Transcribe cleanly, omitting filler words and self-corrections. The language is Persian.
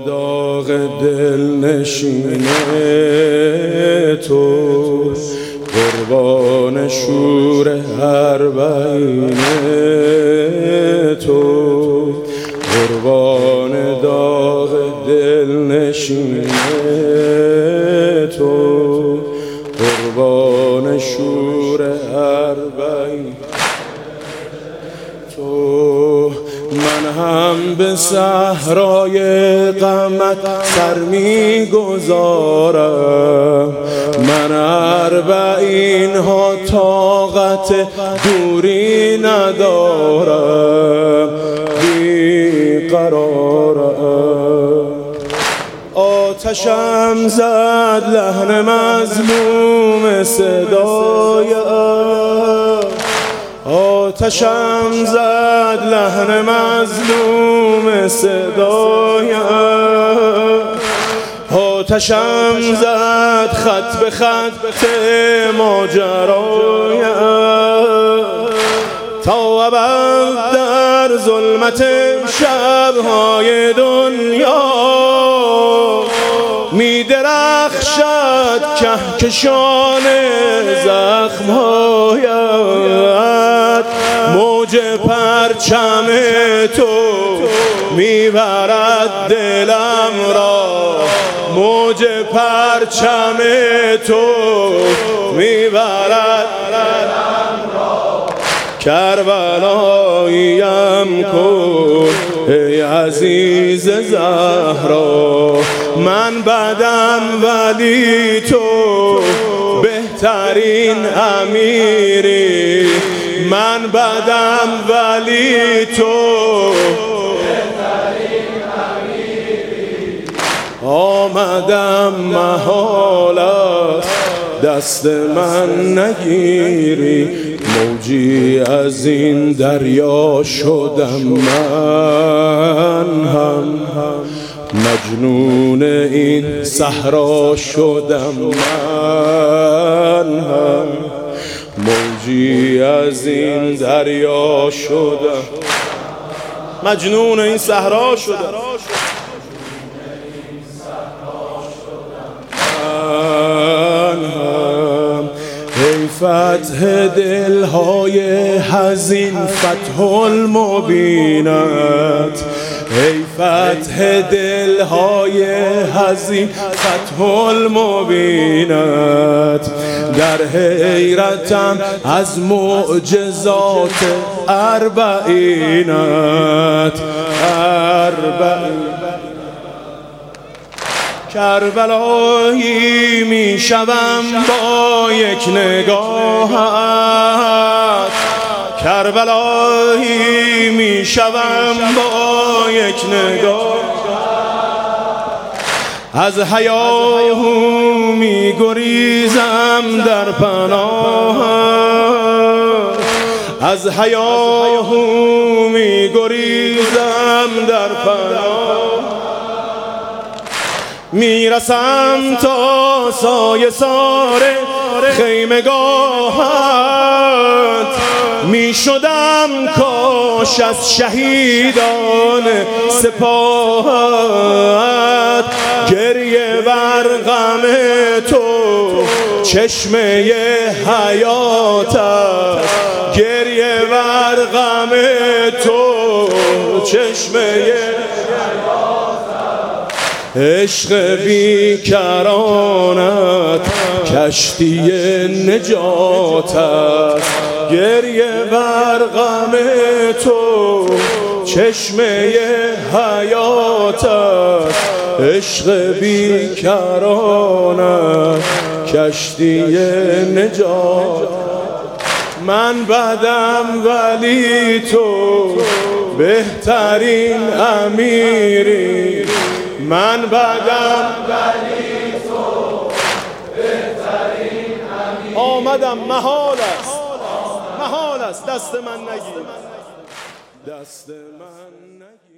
داغ دلنشین تو، قربان شور اربعین تو، قربان داغ دلنشین تو، قربان شور اربعین تو. من هم به صحرای غمت سر میگذارم، من اربعین ها طاقت دوری ندارم، بیقرارم. آتشم زد لحن مظلوم صدایم، آتشم زد لحن مظلوم صدایم، آتشم زد خط به خط ماجرایم، تا ابد در ظلمت شبهای دنیا می درخشد کهکشان زخمهایت. موج پرچم تو میبرد دلم را، موج پرچم تو میبرد دلم را. کربلاییم کن ای عزیز زهرا، من بدم ولی تو بهترین امیری، من بدم ولی تو بهترین امیری. آمدم محال است دست من نگیری، موجی از این دریا شدم من هم، مجنون این صحرا شدم من هم، موجی از این دریا شدم، مجنون این صحرا شدم من هم. ای فتح دلهای حزین فتح المبینت، ای فتح دلهای حزین فتح المبینت. در حیرتم از معجزات اربعینت، کربلایی می شوم با یک نگاهت، کربلایی می شوم با یک نگاه. از هیاهو می گریزم در پناهت، از هیاهو می گریزم در پناهت. میرسم تا سایه سار خیمگاهت، میشدم کاش از شهیدان سپاهت. گریه بر غم تو چشمه حیات است، گریه بر غم تو چشمه عشق بیکرانت کشتی نجات است. گریه بر غم تو چشمه حیات است، عشق بیکرانت کشتی نجات. من بدم ولی تو بهترین امیری، من بدم ولی تو بهترین امیری. آمدم محال است، محال است دست من نگیر، دست من نگیر.